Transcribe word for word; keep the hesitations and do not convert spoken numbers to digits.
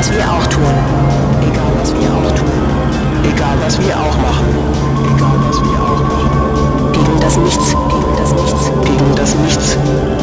was wir auch tun. Egal was wir auch tun. Egal was wir auch machen. Egal was wir auch machen. Gegen das Nichts, gegen das Nichts, gegen das Nichts.